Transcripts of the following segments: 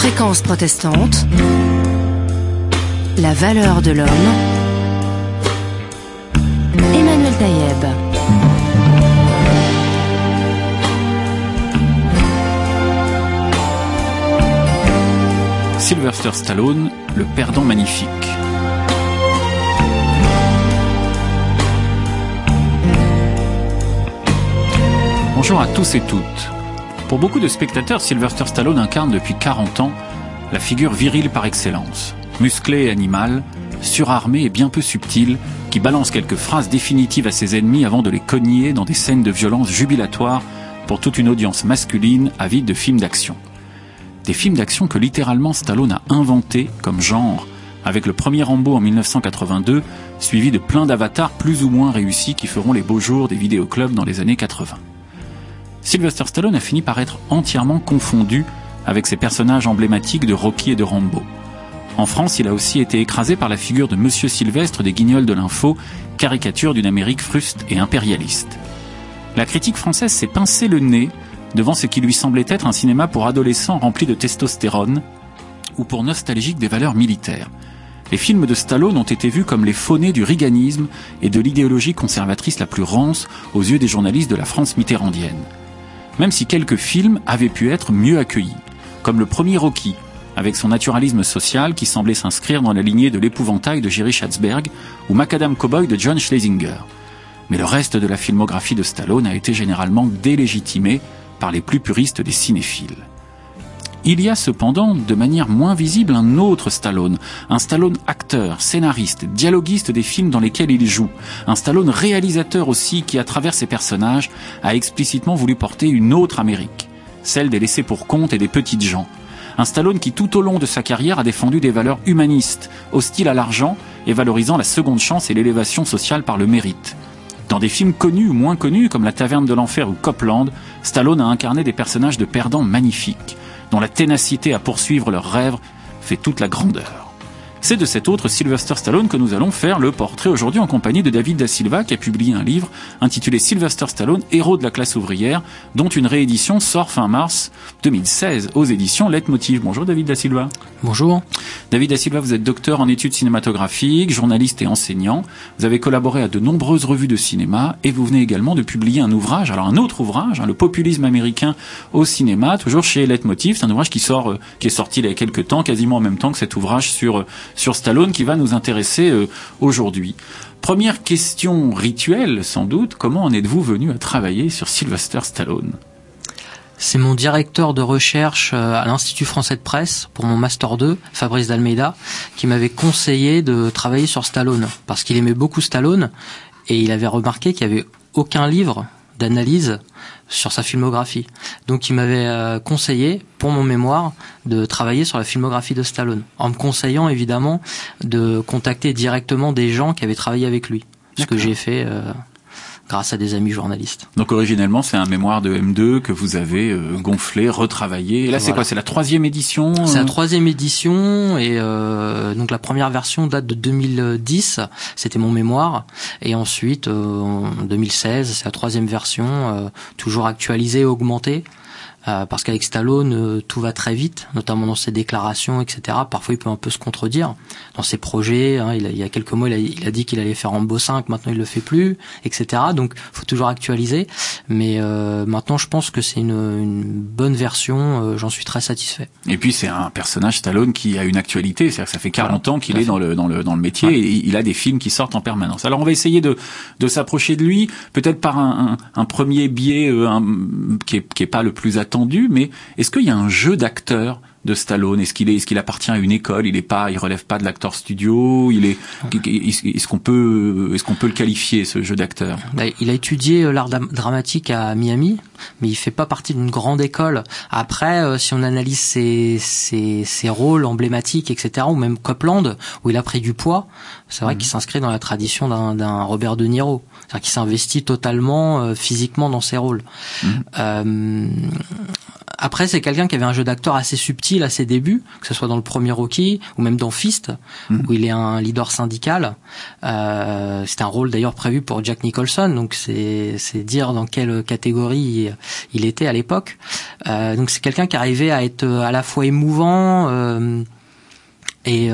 Fréquence protestante, la valeur de l'homme, Emmanuel Taïeb. Sylvester Stallone, le perdant magnifique. Bonjour à tous et toutes. Pour beaucoup de spectateurs, Sylvester Stallone incarne depuis 40 ans la figure virile par excellence. Musclé et animal, surarmé et bien peu subtil, qui balance quelques phrases définitives à ses ennemis avant de les cogner dans des scènes de violence jubilatoires pour toute une audience masculine avide de films d'action. Des films d'action que littéralement Stallone a inventés comme genre, avec le premier Rambo en 1982, suivi de plein d'avatars plus ou moins réussis qui feront les beaux jours des vidéoclubs dans les années 80. Sylvester Stallone a fini par être entièrement confondu avec ses personnages emblématiques de Rocky et de Rambo. En France, il a aussi été écrasé par la figure de Monsieur Sylvestre des Guignols de l'info, caricature d'une Amérique fruste et impérialiste. La critique française s'est pincé le nez devant ce qui lui semblait être un cinéma pour adolescents rempli de testostérone ou pour nostalgiques des valeurs militaires. Les films de Stallone ont été vus comme les faux-nés du reaganisme et de l'idéologie conservatrice la plus rance aux yeux des journalistes de la France mitterrandienne. Même si quelques films avaient pu être mieux accueillis, comme le premier Rocky, avec son naturalisme social qui semblait s'inscrire dans la lignée de l'épouvantail de Jerry Schatzberg ou Macadam Cowboy de John Schlesinger. Mais le reste de la filmographie de Stallone a été généralement délégitimé par les plus puristes des cinéphiles. Il y a cependant, de manière moins visible, un autre Stallone. Un Stallone acteur, scénariste, dialoguiste des films dans lesquels il joue. Un Stallone réalisateur aussi qui, à travers ses personnages, a explicitement voulu porter une autre Amérique. Celle des laissés pour compte et des petites gens. Un Stallone qui, tout au long de sa carrière, a défendu des valeurs humanistes, hostiles à l'argent et valorisant la seconde chance et l'élévation sociale par le mérite. Dans des films connus ou moins connus, comme La Taverne de l'Enfer ou Copland, Stallone a incarné des personnages de perdants magnifiques, dont la ténacité à poursuivre leurs rêves fait toute la grandeur. C'est de cet autre Sylvester Stallone que nous allons faire le portrait aujourd'hui en compagnie de David Da Silva qui a publié un livre intitulé Sylvester Stallone, héros de la classe ouvrière, dont une réédition sort fin mars 2016 aux éditions Leitmotiv. Bonjour David Da Silva. Bonjour. David Da Silva, vous êtes docteur en études cinématographiques, journaliste et enseignant. Vous avez collaboré à de nombreuses revues de cinéma et vous venez également de publier un ouvrage, alors un autre ouvrage, Le populisme américain au cinéma, toujours chez Leitmotiv. C'est un ouvrage qui est sorti il y a quelques temps, quasiment en même temps que cet ouvrage sur Stallone qui va nous intéresser aujourd'hui. Première question rituelle sans doute, comment en êtes-vous venu à travailler sur Sylvester Stallone ? C'est mon directeur de recherche à l'Institut français de presse pour mon Master 2, Fabrice d'Almeida, qui m'avait conseillé de travailler sur Stallone, parce qu'il aimait beaucoup Stallone, et il avait remarqué qu'il n'y avait aucun livre d'analyse sur sa filmographie. Donc il m'avait conseillé, pour mon mémoire, de travailler sur la filmographie de Stallone, en me conseillant évidemment de contacter directement des gens qui avaient travaillé avec lui, ce que j'ai fait grâce à des amis journalistes. Donc originellement c'est un mémoire de M2 que vous avez gonflé, retravaillé. Et là c'est quoi ? C'est la 3e édition C'est la 3e édition et donc la première version date de 2010, c'était mon mémoire. Et ensuite en 2016 c'est la 3e version, toujours actualisée et augmentée. Parce qu'avec Stallone, tout va très vite, notamment dans ses déclarations, etc. Parfois, il peut un peu se contredire dans ses projets. Il y a quelques mois, il a dit qu'il allait faire Rambo 5, maintenant il le fait plus, etc. Donc, faut toujours actualiser. Mais maintenant, je pense que c'est une bonne version. J'en suis très satisfait. Et puis, c'est un personnage Stallone qui a une actualité. C'est-à-dire que ça fait 40 ans qu'il est dans le métier et il a des films qui sortent en permanence. Alors, on va essayer de s'approcher de lui, peut-être par un premier biais qui est pas le plus attendu. Mais est-ce qu'il y a un jeu d'acteur de Stallone ? Est-ce qu'il appartient à une école ? Il relève pas de l'acteur studio ? Est-ce qu'on peut le qualifier, ce jeu d'acteur ? Il a étudié l'art dramatique à Miami, mais il fait pas partie d'une grande école. Après, si on analyse ses rôles emblématiques, etc., ou même Copland, où il a pris du poids, c'est vrai qu'il s'inscrit dans la tradition d'un Robert De Niro. C'est-à-dire qu'il s'investit totalement physiquement dans ses rôles. Après, c'est quelqu'un qui avait un jeu d'acteur assez subtil à ses débuts, que ce soit dans le premier Rocky ou même dans Fist, où il est un leader syndical. C'était un rôle d'ailleurs prévu pour Jack Nicholson, donc c'est dire dans quelle catégorie il était à l'époque. Donc c'est quelqu'un qui arrivait à être à la fois émouvant et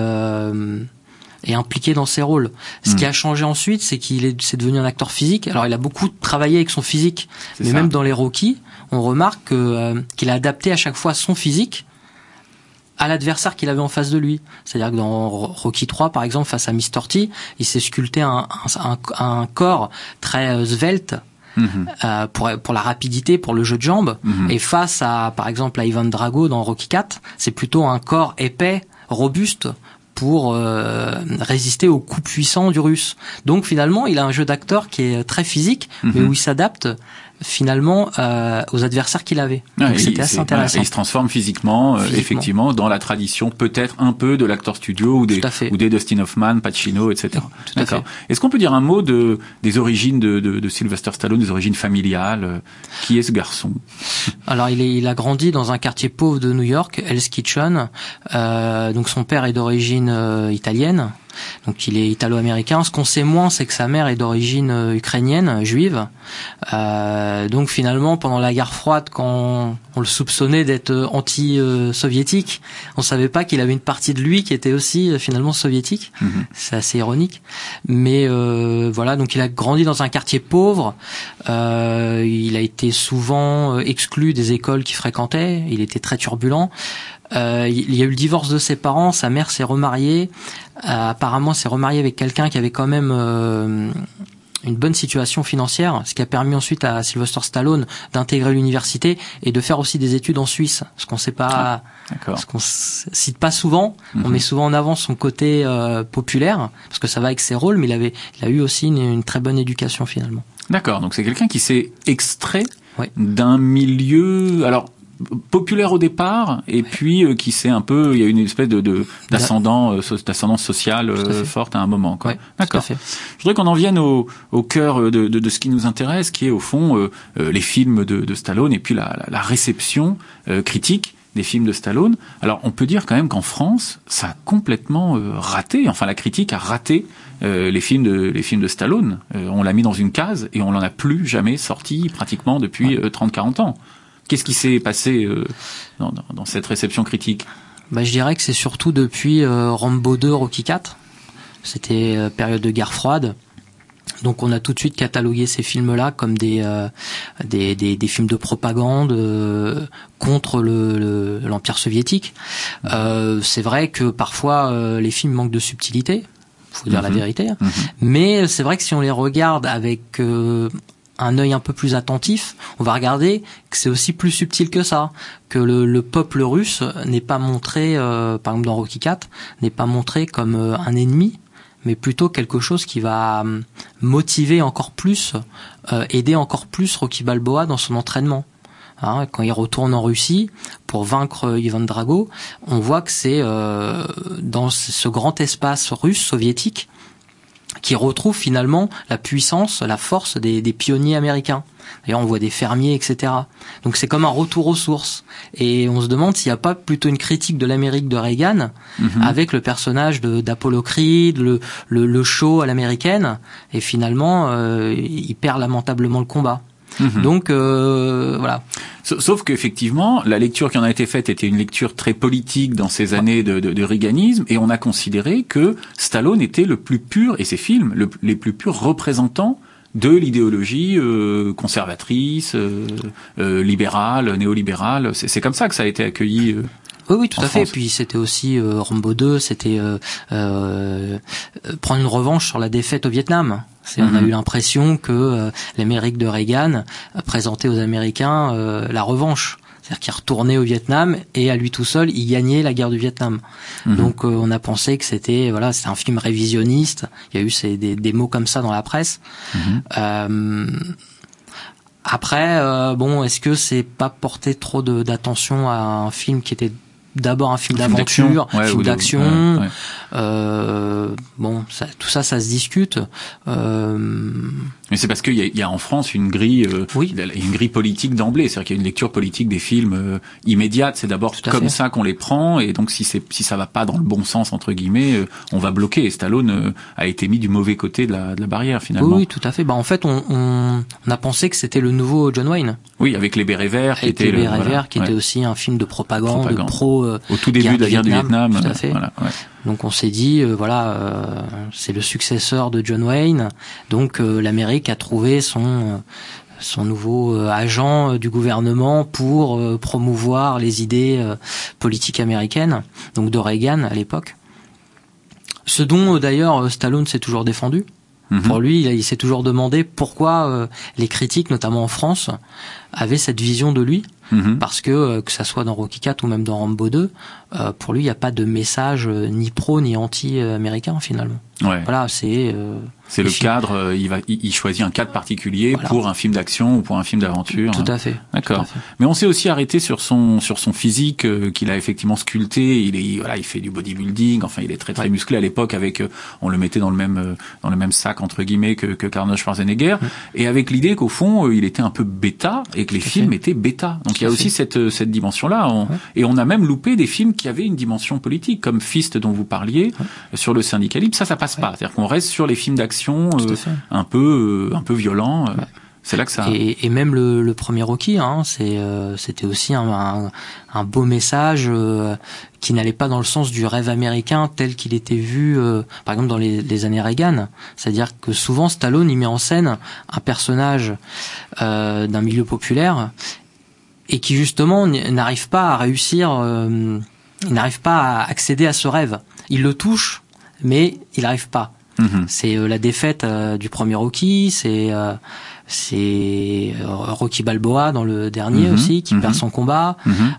impliqué dans ses rôles. Ce qui a changé ensuite, c'est c'est devenu un acteur physique. Alors il a beaucoup travaillé avec son physique, mais même dans les Rocky, on remarque qu'il a adapté à chaque fois son physique à l'adversaire qu'il avait en face de lui. C'est-à-dire que dans Rocky 3, par exemple, face à Mr. T, il s'est sculpté un corps très svelte, pour la rapidité, pour le jeu de jambes, et face à, par exemple, à Ivan Drago dans Rocky 4, c'est plutôt un corps épais, robuste, pour résister aux coups puissants du Russe. Donc finalement, il a un jeu d'acteur qui est très physique, mais où il s'adapte finalement aux adversaires qu'il avait. Donc c'était assez intéressant. Et il se transforme physiquement. Effectivement, dans la tradition peut-être un peu de l'acteur studio ou des Dustin Hoffman, Pacino, etc. D'accord. Est-ce qu'on peut dire un mot des origines de Sylvester Stallone, des origines familiales? Qui est ce garçon? Alors il a grandi dans un quartier pauvre de New York, Hell's Kitchen. Donc son père est d'origine italienne. Donc il est italo-américain. Ce qu'on sait moins, c'est que sa mère est d'origine ukrainienne, juive. Donc finalement, pendant la guerre froide, quand on le soupçonnait d'être anti-soviétique, on savait pas qu'il avait une partie de lui qui était aussi finalement soviétique. C'est assez ironique. Mais voilà, donc il a grandi dans un quartier pauvre. Il a été souvent exclu des écoles qu'il fréquentait. Il était très turbulent. Il y a eu le divorce de ses parents, sa mère s'est remariée, apparemment s'est remariée avec quelqu'un qui avait quand même une bonne situation financière, ce qui a permis ensuite à Sylvester Stallone d'intégrer l'université et de faire aussi des études en Suisse, ce qu'on sait pas, ce qu'on cite pas souvent. On met souvent en avant son côté populaire parce que ça va avec ses rôles, mais il a eu aussi une très bonne éducation finalement. D'accord, donc c'est quelqu'un qui s'est extrait d'un milieu, alors populaire au départ, et puis qui s'est un peu, il y a une espèce d'ascendance sociale forte à un moment, quoi. D'accord. Je voudrais qu'on en vienne au cœur de ce qui nous intéresse, qui est au fond les films de Stallone et puis la réception critique des films de Stallone. Alors on peut dire quand même qu'en France, ça a complètement raté. Enfin, la critique a raté les films de Stallone. On l'a mis dans une case et on n'en a plus jamais sorti pratiquement depuis 30-40 ans. Qu'est-ce qui s'est passé dans cette réception critique? Je dirais que c'est surtout depuis Rambo 2, Rocky 4. C'était période de guerre froide. Donc on a tout de suite catalogué ces films-là comme des films de propagande contre l'Empire soviétique. C'est vrai que parfois les films manquent de subtilité, faut dire la vérité. Mais c'est vrai que si on les regarde avec un œil un peu plus attentif, on va regarder que c'est aussi plus subtil que ça, que le peuple russe n'est pas montré, par exemple dans Rocky 4, n'est pas montré comme un ennemi, mais plutôt quelque chose qui va motiver encore plus, aider encore plus Rocky Balboa dans son entraînement. Quand il retourne en Russie pour vaincre Ivan Drago, on voit que c'est dans ce grand espace russe soviétique qui retrouve finalement la puissance, la force des pionniers américains. D'ailleurs, on voit des fermiers, etc. Donc c'est comme un retour aux sources. Et on se demande s'il n'y a pas plutôt une critique de l'Amérique de Reagan avec le personnage d'Apollo Creed, le show à l'américaine, et finalement, il perd lamentablement le combat. Donc voilà. Sauf qu'effectivement, la lecture qui en a été faite était une lecture très politique dans ces années de reaganisme, et on a considéré que Stallone était le plus pur, et ses films, les plus purs représentants de l'idéologie conservatrice, libérale, néolibérale. C'est comme ça que ça a été accueilli. Oui, tout à fait. Et puis c'était aussi Rambo 2, c'était prendre une revanche sur la défaite au Vietnam. On a eu l'impression que l'Amérique de Reagan présentait aux Américains la revanche. C'est-à-dire qu'il retournait au Vietnam et à lui tout seul, il gagnait la guerre du Vietnam. Donc on a pensé que c'était un film révisionniste. Il y a eu des mots comme ça dans la presse. Après, est-ce que c'est pas porter trop d'attention à un film qui était d'abord un film d'aventure, un film d'action. Ouais. Bon, tout ça se discute. Mais c'est parce qu'il y a en France une grille, une grille politique d'emblée. C'est-à-dire qu'il y a une lecture politique des films immédiate. C'est d'abord comme ça qu'on les prend, et donc si ça va pas dans le bon sens entre guillemets, on va bloquer. Et Stallone a été mis du mauvais côté de la barrière finalement. Oui, tout à fait. En fait, on a pensé que c'était le nouveau John Wayne. Oui, avec les bérets verts, qui était était aussi un film de propagande. Pro. Au tout début de la guerre du Vietnam. Tout à fait. Donc on s'est dit, c'est le successeur de John Wayne. Donc l'Amérique a trouvé son nouveau agent du gouvernement pour promouvoir les idées politiques américaines, donc de Reagan à l'époque. Ce dont d'ailleurs Stallone s'est toujours défendu. Pour lui, il s'est toujours demandé pourquoi les critiques, notamment en France, avaient cette vision de lui. Parce que ça soit dans Rocky IV ou même dans Rambo 2, pour lui, il n'y a pas de message ni pro ni anti-américain finalement. Ouais. Voilà, c'est le cadre. Il choisit un cadre particulier pour un film d'action ou pour un film d'aventure. Tout à fait. D'accord. Mais on s'est aussi arrêté sur son physique qu'il a effectivement sculpté. Il fait du bodybuilding. Enfin, il est très musclé à l'époque. On le mettait dans le même sac entre guillemets que Arnold Schwarzenegger, et avec l'idée qu'au fond, il était un peu bêta et que les films étaient bêta. Donc il y a aussi cette dimension-là. Et on a même loupé des films qui avaient une dimension politique, comme Fist dont vous parliez, sur le syndicalisme. Ça passe pas. C'est-à-dire qu'on reste sur les films d'action un peu violents. C'est là que ça. Et même le premier Rocky, c'était aussi un beau message qui n'allait pas dans le sens du rêve américain tel qu'il était vu, par exemple dans les années Reagan. C'est-à-dire que souvent Stallone il met en scène un personnage d'un milieu populaire et qui justement n'arrive pas à réussir, il n'arrive pas à accéder à ce rêve. Il le touche, mais il n'arrive pas. C'est la défaite du premier Rocky, c'est Rocky Balboa dans le dernier aussi qui perd son combat.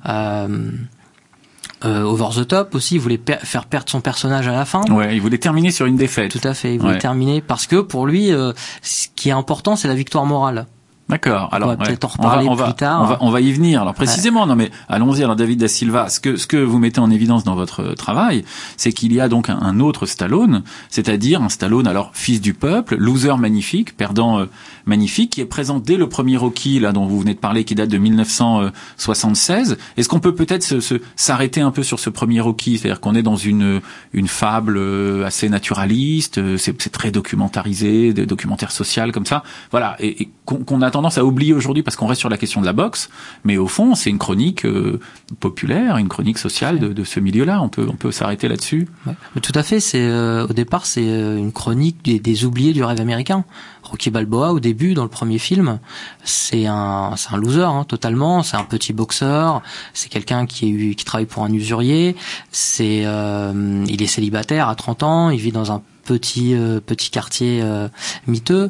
Over the Top aussi, il voulait faire perdre son personnage à la fin. Ouais, il voulait terminer sur une défaite. Tout à fait, il voulait terminer parce que pour lui, ce qui est important, c'est la victoire morale. D'accord. Alors, on va peut-être en reparler plus tard. On va y venir. Alors précisément, non mais allons-y. Alors David Da Silva, ce que vous mettez en évidence dans votre travail, c'est qu'il y a donc un autre Stallone, c'est-à-dire un Stallone, alors fils du peuple, loser magnifique, perdant magnifique, qui est présent dès le premier Rocky, là dont vous venez de parler, qui date de 1976. Est-ce qu'on peut peut-être s'arrêter un peu sur ce premier Rocky, c'est-à-dire qu'on est dans une fable assez naturaliste, c'est très documentarisé, des documentaires sociaux comme ça, voilà, et qu'on a tendance à oublier aujourd'hui parce qu'on reste sur la question de la boxe, mais au fond c'est une chronique populaire, une chronique sociale de ce milieu-là. On peut s'arrêter là-dessus. Ouais. Mais tout à fait. Au départ c'est une chronique des oubliés du rêve américain. Rocky Balboa au début dans le premier film, c'est un loser totalement. C'est un petit boxeur. C'est quelqu'un qui travaille pour un usurier. Il est célibataire à 30 ans. Il vit dans un petit quartier miteux.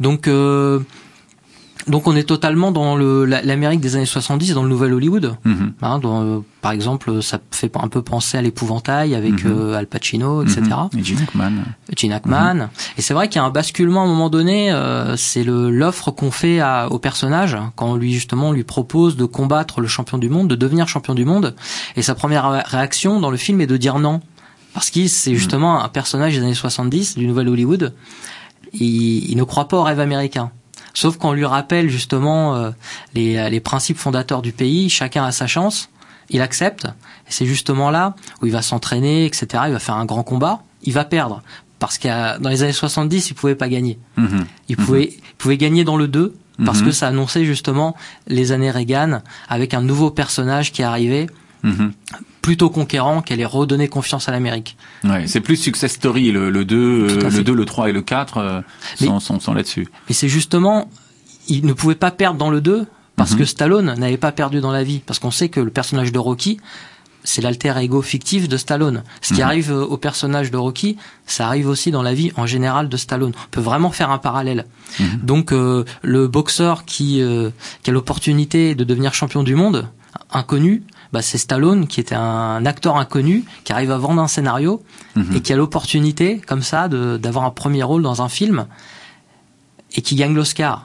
Donc on est totalement dans l'Amérique des années 70, dans le nouvel Hollywood. Par exemple, ça fait un peu penser à l'épouvantail avec Al Pacino, etc. Et Gene Hackman. Et c'est vrai qu'il y a un basculement à un moment donné. C'est l'offre qu'on fait au personnage quand on lui propose de combattre le champion du monde, de devenir champion du monde. Et sa première réaction dans le film est de dire non. Parce que c'est justement un personnage des années 70, du nouvel Hollywood. Il ne croit pas au rêve américain. Sauf qu'on lui rappelle justement les principes fondateurs du pays, chacun a sa chance, il accepte, et c'est justement là où il va s'entraîner, etc., il va faire un grand combat, il va perdre, parce que dans les années 70, il pouvait pas gagner. Il pouvait gagner dans le 2, parce que ça annonçait justement les années Reagan, avec un nouveau personnage qui est arrivé, plutôt conquérant, qui allait redonner confiance à l'Amérique. Ouais, c'est plus success story, le 2, le 3 et le 4 sont là-dessus. Mais c'est justement, il ne pouvait pas perdre dans le 2 parce que Stallone n'avait pas perdu dans la vie. Parce qu'on sait que le personnage de Rocky, c'est l'alter ego fictif de Stallone. Ce qui arrive au personnage de Rocky, ça arrive aussi dans la vie en général de Stallone. On peut vraiment faire un parallèle. Donc le boxeur qui a l'opportunité de devenir champion du monde, inconnu, c'est Stallone qui était un acteur inconnu qui arrive à vendre un scénario et qui a l'opportunité comme ça d'avoir un premier rôle dans un film et qui gagne l'Oscar.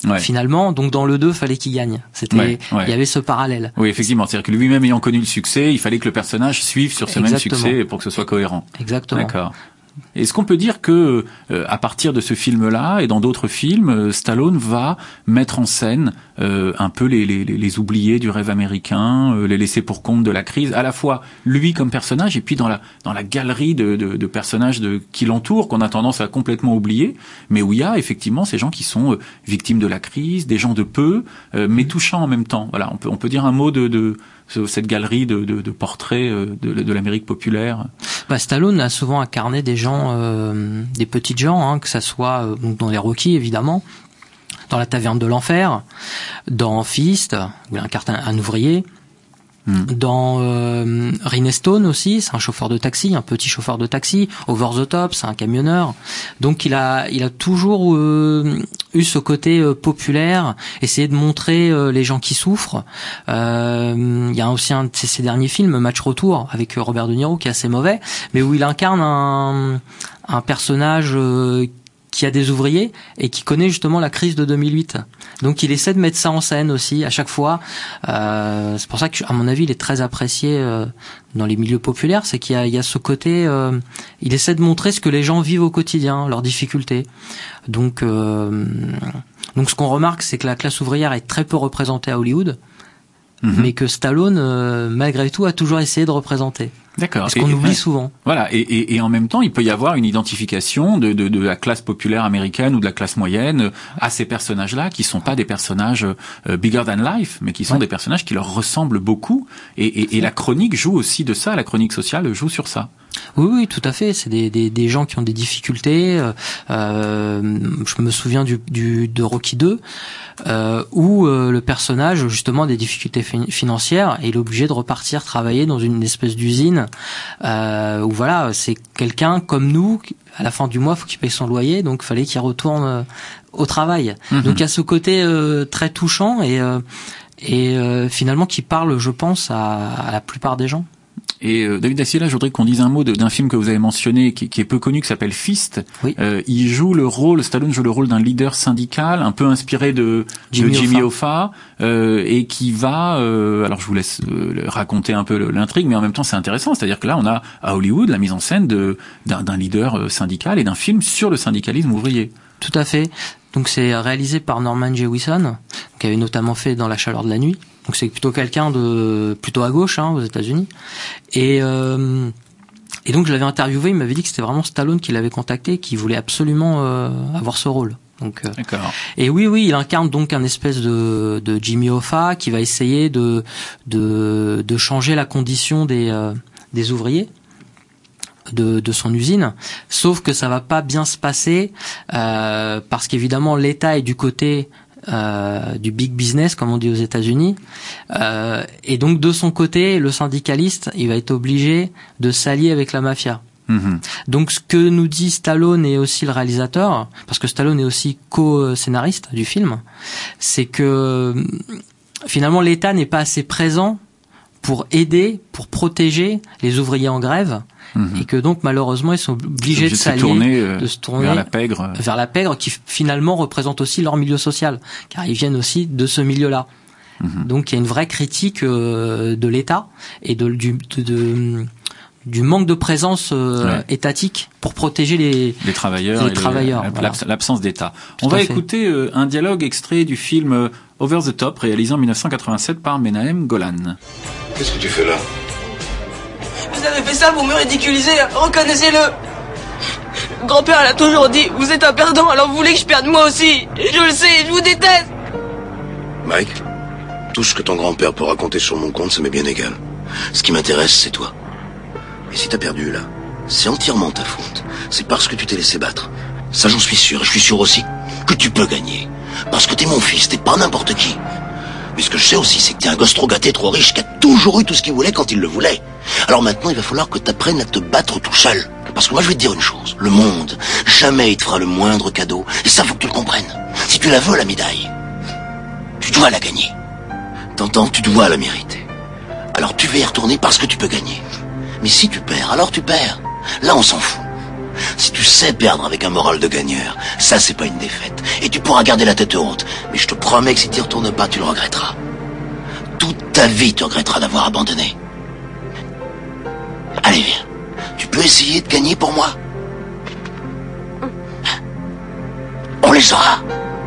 finalement. Donc dans le 2, fallait qu'il gagne. Il y avait ce parallèle. Oui, effectivement. C'est-à-dire que lui-même ayant connu le succès, il fallait que le personnage suive sur ce même succès pour que ce soit cohérent. Exactement. D'accord. Est-ce qu'on peut dire que à partir de ce film-là et dans d'autres films, Stallone va mettre en scène un peu les oubliés du rêve américain, les laissés pour compte de la crise, à la fois lui comme personnage et puis dans la galerie de personnages qui l'entourent qu'on a tendance à complètement oublier, mais où il y a effectivement ces gens qui sont victimes de la crise, des gens de peu, mais touchants en même temps. Voilà, on peut dire un mot de cette galerie de portraits de l'Amérique populaire. Stallone a souvent incarné des gens, des petites gens, que ça soit dans les Rocky évidemment, dans La Taverne de l'Enfer, dans Fist, où il incarne un ouvrier. Dans Riney Stone aussi, c'est un chauffeur de taxi, un petit chauffeur de taxi. Over the Top, c'est un camionneur. Donc il a toujours eu ce côté populaire, essayer de montrer les gens qui souffrent. Il y a aussi un de ses derniers films, Match Retour, avec Robert De Niro, qui est assez mauvais, mais où il incarne un personnage qui a des ouvriers et qui connaît justement la crise de 2008. Donc il essaie de mettre ça en scène aussi à chaque fois. C'est pour ça que, à mon avis, il est très apprécié dans les milieux populaires. C'est qu'il y a ce côté, il essaie de montrer ce que les gens vivent au quotidien, leurs difficultés. Donc ce qu'on remarque, c'est que la classe ouvrière est très peu représentée à Hollywood, mais que Stallone, malgré tout, a toujours essayé de représenter. D'accord. Ce qu'on oublie souvent. Voilà. Et en même temps, il peut y avoir une identification de la classe populaire américaine ou de la classe moyenne à ces personnages-là, qui sont pas des personnages bigger than life, mais qui sont des personnages qui leur ressemblent beaucoup. Et la chronique joue aussi de ça. La chronique sociale joue sur ça. Oui, tout à fait. C'est des gens qui ont des difficultés. Je me souviens de Rocky 2, où le personnage justement a des difficultés financières et il est obligé de repartir travailler dans une espèce d'usine où voilà, c'est quelqu'un comme nous. À la fin du mois, faut qu'il paye son loyer, donc fallait qu'il retourne au travail. Donc il y a ce côté très touchant et finalement qui parle, je pense, à la plupart des gens. Et David Dacier, là, je voudrais qu'on dise un mot d'un film que vous avez mentionné, qui est peu connu, qui s'appelle Fist. Oui. Stallone joue le rôle d'un leader syndical, un peu inspiré de Jimmy Hoffa, et qui va, alors je vous laisse raconter un peu l'intrigue, mais en même temps c'est intéressant, c'est-à-dire que là on a à Hollywood la mise en scène d'un leader syndical et d'un film sur le syndicalisme ouvrier. Tout à fait. Donc c'est réalisé par Norman Jewison, qui avait notamment fait Dans la chaleur de la nuit. Donc c'est plutôt quelqu'un plutôt à gauche aux États-Unis. Et donc je l'avais interviewé, il m'avait dit que c'était vraiment Stallone qui l'avait contacté, qui voulait absolument avoir ce rôle. Donc D'accord. Et oui, il incarne donc un espèce de Jimmy Hoffa qui va essayer de changer la condition des ouvriers de son usine, sauf que ça va pas bien se passer parce qu'évidemment l'État est du côté du big business comme on dit aux États-Unis, et donc de son côté le syndicaliste il va être obligé de s'allier avec la mafia. Donc ce que nous dit Stallone et aussi le réalisateur, parce que Stallone est aussi co-scénariste du film, c'est que finalement l'État n'est pas assez présent pour aider, pour protéger les ouvriers en grève, et que donc malheureusement ils sont obligés de s'allier, de se tourner vers la pègre qui finalement représente aussi leur milieu social, car ils viennent aussi de ce milieu-là. Donc il y a une vraie critique de l'État et du manque de présence étatique pour protéger les travailleurs, voilà. L'absence d'État. On va écouter un dialogue extrait du film Over the Top, réalisé en 1987 par Menahem Golan. Qu'est-ce que tu fais là? Vous avez fait ça pour me ridiculiser, reconnaissez-le. Grand-père l'a toujours dit, vous êtes un perdant, alors vous voulez que je perde moi aussi. Je le sais, je vous déteste. Mike, tout ce que ton grand-père peut raconter sur mon compte, ça m'est bien égal. Ce qui m'intéresse, c'est toi. Et si t'as perdu, là, c'est entièrement ta faute. C'est parce que tu t'es laissé battre. Ça, j'en suis sûr. Et je suis sûr aussi que tu peux gagner. Parce que t'es mon fils, t'es pas n'importe qui. Mais ce que je sais aussi, c'est que t'es un gosse trop gâté, trop riche, qui a toujours eu tout ce qu'il voulait quand il le voulait. Alors maintenant, il va falloir que t'apprennes à te battre tout seul. Parce que moi, je vais te dire une chose. Le monde, jamais il te fera le moindre cadeau. Et ça, faut que tu le comprennes. Si tu la veux, la médaille, tu dois la gagner. T'entends? Tu dois la mériter. Alors tu vas y retourner parce que tu peux gagner. Mais si tu perds, alors tu perds. Là, on s'en fout. Si tu sais perdre avec un moral de gagneur, ça c'est pas une défaite. Et tu pourras garder la tête haute. Mais je te promets que si tu y retournes pas, tu le regretteras. Toute ta vie, tu regretteras d'avoir abandonné. Allez, viens. Tu peux essayer de gagner pour moi? On les aura.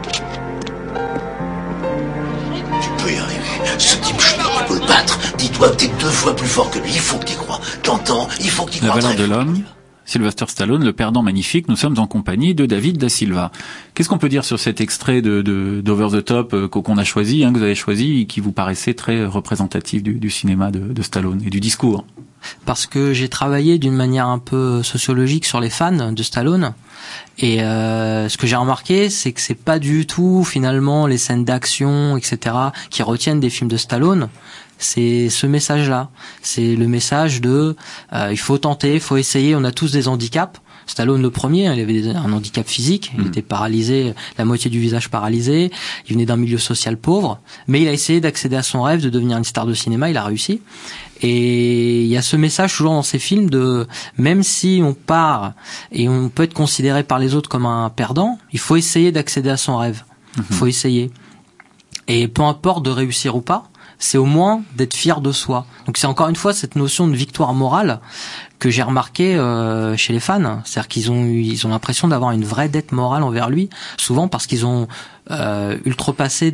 Tu peux y arriver. Ce type chien, tu peux le battre. Dis-toi que t'es 2 fois plus fort que lui. Il faut que t'y crois. T'entends? Il faut que t'y crois. La valeur de l'homme, Sylvester Stallone, le perdant magnifique. Nous sommes en compagnie de David Da Silva. Qu'est-ce qu'on peut dire sur cet extrait d'Over the Top qu'on a choisi, que vous avez choisi, et qui vous paraissait très représentatif du cinéma de Stallone et du discours? Parce que j'ai travaillé d'une manière un peu sociologique sur les fans de Stallone. Et ce que j'ai remarqué, c'est que c'est pas du tout finalement les scènes d'action, etc., qui retiennent des films de Stallone. C'est ce message-là. C'est le message de il faut tenter, il faut essayer. On a tous des handicaps. Stallone le premier, il avait un handicap physique, il était paralysé, la moitié du visage paralysé, il venait d'un milieu social pauvre, mais il a essayé d'accéder à son rêve de devenir une star de cinéma, il a réussi. Et il y a ce message toujours dans ces films de même si on part et on peut être considéré par les autres comme un perdant, il faut essayer d'accéder à son rêve. Il faut essayer. Et peu importe de réussir ou pas, c'est au moins d'être fier de soi. Donc c'est encore une fois cette notion de victoire morale que j'ai remarqué chez les fans, c'est-à-dire qu'ils ont l'impression d'avoir une vraie dette morale envers lui, souvent parce qu'ils ont outrepassé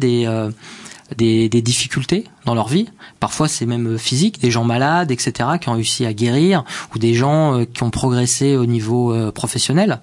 des difficultés dans leur vie. Parfois c'est même physique, des gens malades, etc., qui ont réussi à guérir, ou des gens qui ont progressé au niveau professionnel,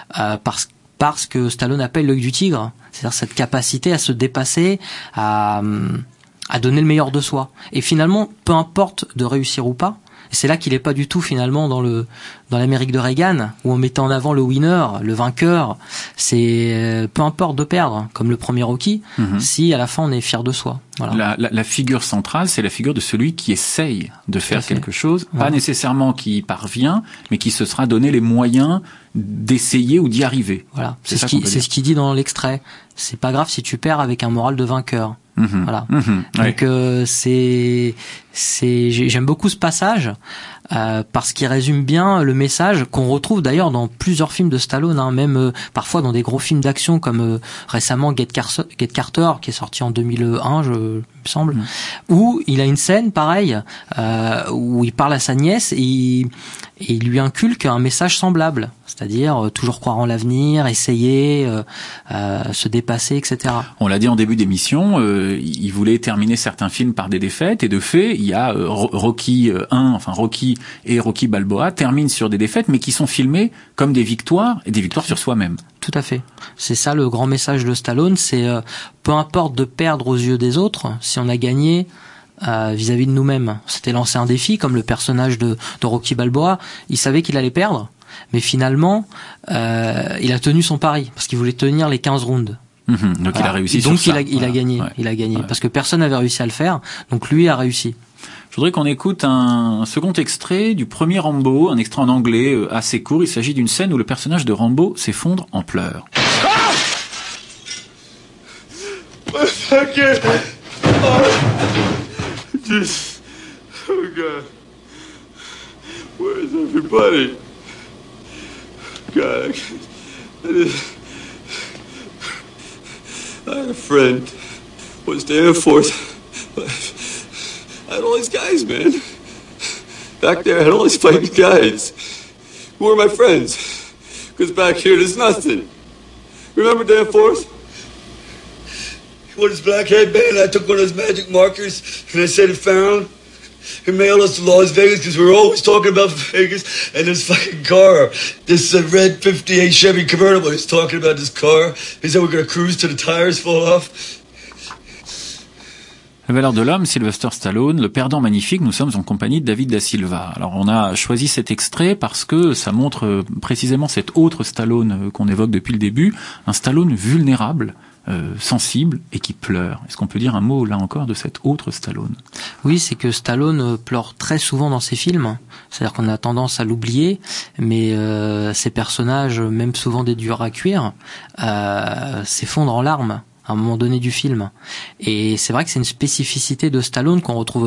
parce que Stallone appelle l'œil du tigre, c'est-à-dire cette capacité à se dépasser, à donner le meilleur de soi. Et finalement, peu importe de réussir ou pas, et c'est là qu'il est pas du tout finalement dans l'Amérique de Reagan, où on mettait en avant le winner, le vainqueur. C'est peu importe de perdre, comme le premier Rocky, si à la fin on est fier de soi. Voilà. La figure centrale, c'est la figure de celui qui essaye de faire quelque chose, pas nécessairement qui y parvient, mais qui se sera donné les moyens d'essayer ou d'y arriver. Voilà. C'est ce qu'il dit dans l'extrait. C'est pas grave si tu perds avec un moral de vainqueur. Voilà. Donc j'aime beaucoup ce passage parce qu'il résume bien le message qu'on retrouve d'ailleurs dans plusieurs films de Stallone, même parfois dans des gros films d'action comme récemment Get Carter qui est sorti en 2001, je me semble, où il a une scène pareille où il parle à sa nièce et il lui inculque un message semblable, c'est-à-dire toujours croire en l'avenir, essayer, se dépasser, etc. On l'a dit en début d'émission, il voulait terminer certains films par des défaites, et de fait, il y a Rocky et Rocky Balboa terminent sur des défaites, mais qui sont filmés comme des victoires, et des victoires sur soi-même. Tout à fait. C'est ça le grand message de Stallone, c'est peu importe de perdre aux yeux des autres, si on a gagné vis-à-vis de nous-mêmes. C'était lancé un défi, comme le personnage de Rocky Balboa, il savait qu'il allait perdre, mais finalement, il a tenu son pari, parce qu'il voulait tenir les 15 rounds. Donc il a réussi donc sur ça. Il a gagné, parce que personne n'avait réussi à le faire, donc lui a réussi. Je voudrais qu'on écoute un second extrait du premier Rambo, un extrait en anglais assez court. Il s'agit d'une scène où le personnage de Rambo s'effondre en pleurs. Okay. Oh God. Where's everybody? God, I had a friend. Was the Air Force. I had all these guys, man. Back there, I had all these fighting guys. Who were my friends? Because back here, there's nothing. Remember the Air Force? What is Blackhead Man? I took one of those magic markers and I said it found. He mailed us to Las Vegas because we were always talking about Vegas and this fucking car. This red 58 Chevy convertible. He's talking about this car. He said we're going to cruise till the tires fall off. La valeur de l'homme, Sylvester Stallone, le perdant magnifique, nous sommes en compagnie de David Da Silva. Alors on a choisi cet extrait parce que ça montre précisément cet autre Stallone qu'on évoque depuis le début, un Stallone vulnérable, sensible et qui pleure. Est-ce qu'on peut dire un mot là encore de cet autre Stallone? Oui, c'est que Stallone pleure très souvent dans ses films, c'est-à-dire qu'on a tendance à l'oublier, mais ces personnages, même souvent des durs à cuire, s'effondrent en larmes à un moment donné du film. Et c'est vrai que c'est une spécificité de Stallone qu'on retrouve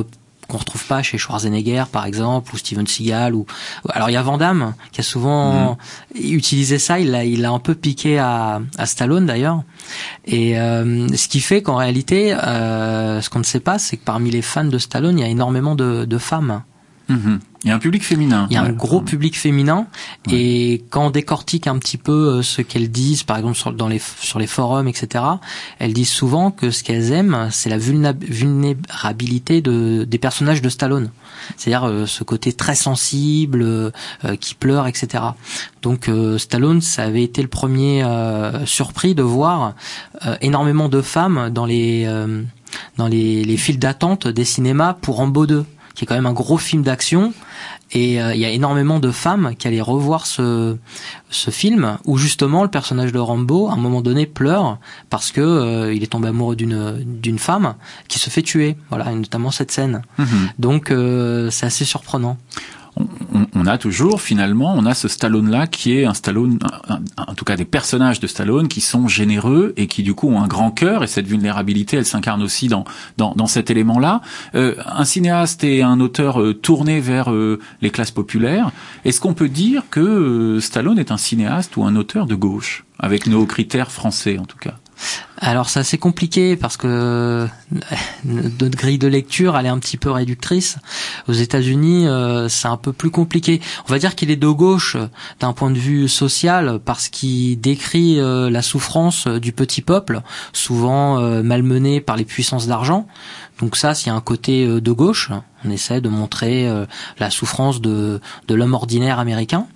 qu'on retrouve pas chez Schwarzenegger par exemple ou Steven Seagal ou alors il y a Van Damme qui a souvent utilisé ça, il l'a un peu piqué à Stallone d'ailleurs, et ce qui fait qu'en réalité ce qu'on ne sait pas, c'est que parmi les fans de Stallone il y a énormément de femmes. Il y a un public féminin. Il y a un gros public féminin, et quand on décortique un petit peu ce qu'elles disent, par exemple sur les forums, etc., elles disent souvent que ce qu'elles aiment, c'est la vulnérabilité des personnages de Stallone. C'est-à-dire ce côté très sensible, qui pleure, etc. Donc Stallone, ça avait été le premier surpris de voir énormément de femmes dans les files d'attente des cinémas pour Rambo 2. Qui est quand même un gros film d'action, et il y a énormément de femmes qui allaient revoir ce film où justement le personnage de Rambo à un moment donné pleure parce que il est tombé amoureux d'une femme qui se fait tuer, voilà, et notamment cette scène. Donc c'est assez surprenant. On a toujours, finalement, on a ce Stallone-là qui est un Stallone, en tout cas des personnages de Stallone qui sont généreux et qui du coup ont un grand cœur, et cette vulnérabilité, elle s'incarne aussi dans cet élément-là. Un cinéaste et un auteur tournés vers les classes populaires. Est-ce qu'on peut dire que Stallone est un cinéaste ou un auteur de gauche, avec nos critères français en tout cas? Alors c'est assez compliqué parce que notre grille de lecture elle est un petit peu réductrice. Aux États-Unis c'est un peu plus compliqué. On va dire qu'il est de gauche d'un point de vue social parce qu'il décrit la souffrance du petit peuple, souvent malmené par les puissances d'argent. Donc ça, s'il y a un côté de gauche, on essaie de montrer la souffrance de l'homme ordinaire américain.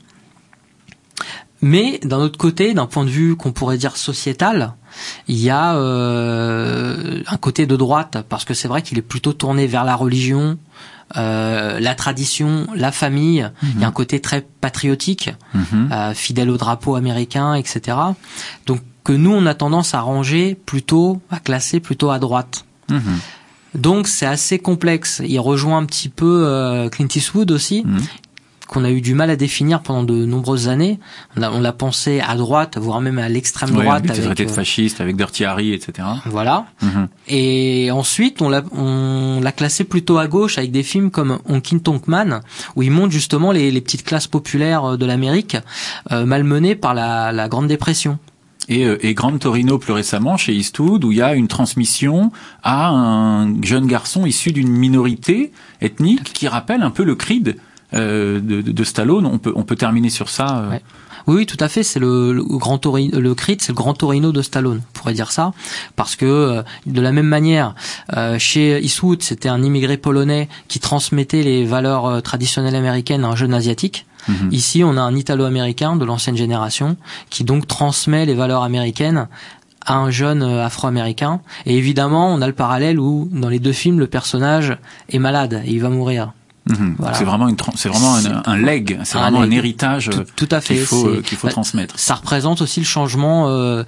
Mais d'un autre côté, d'un point de vue qu'on pourrait dire sociétal, il y a un côté de droite, parce que c'est vrai qu'il est plutôt tourné vers la religion, la tradition, la famille. Il y a un côté très patriotique, fidèle au drapeau américain, etc. Donc que nous, on a tendance à classer plutôt à droite. Donc c'est assez complexe. Il rejoint un petit peu Clint Eastwood aussi, qu'on a eu du mal à définir pendant de nombreuses années. On l'a pensé à droite, voire même à l'extrême droite. Il était traité de fasciste avec Dirty Harry, etc. Voilà. Et ensuite, on l'a classé plutôt à gauche avec des films comme Honky Tonk Man, où il montre justement les petites classes populaires de l'Amérique, malmenées par la Grande Dépression. Et Grand Torino plus récemment chez Eastwood, où il y a une transmission à un jeune garçon issu d'une minorité ethnique qui rappelle un peu le Creed de Stallone. On peut terminer sur ça. Ouais. Oui, tout à fait. C'est le Creed, c'est le Grand Torino de Stallone, on pourrait dire ça, parce que de la même manière, chez Eastwood, c'était un immigré polonais qui transmettait les valeurs traditionnelles américaines à un jeune asiatique. Ici, on a un Italo-américain de l'ancienne génération qui donc transmet les valeurs américaines à un jeune afro-américain. Et évidemment, on a le parallèle où, dans les deux films, le personnage est malade et il va mourir. Voilà. C'est vraiment un leg, c'est vraiment un héritage tout à fait, qu'il faut transmettre. Ça représente aussi le changement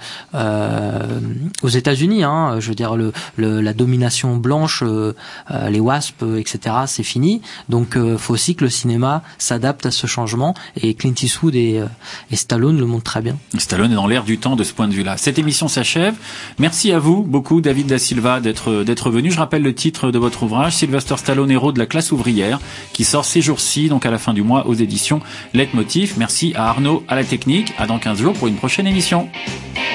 aux États-Unis. Je veux dire la domination blanche, les WASP, etc. C'est fini. Donc faut aussi que le cinéma s'adapte à ce changement. Et Clint Eastwood et Stallone le montrent très bien. Stallone est dans l'air du temps de ce point de vue-là. Cette émission s'achève. Merci à vous beaucoup, David Da Silva, d'être venu. Je rappelle le titre de votre ouvrage, Sylvester Stallone, héros de la classe ouvrière, qui sort ces jours-ci, donc à la fin du mois, aux éditions Leitmotiv. Merci à Arnaud à la technique. À dans 15 jours pour une prochaine émission.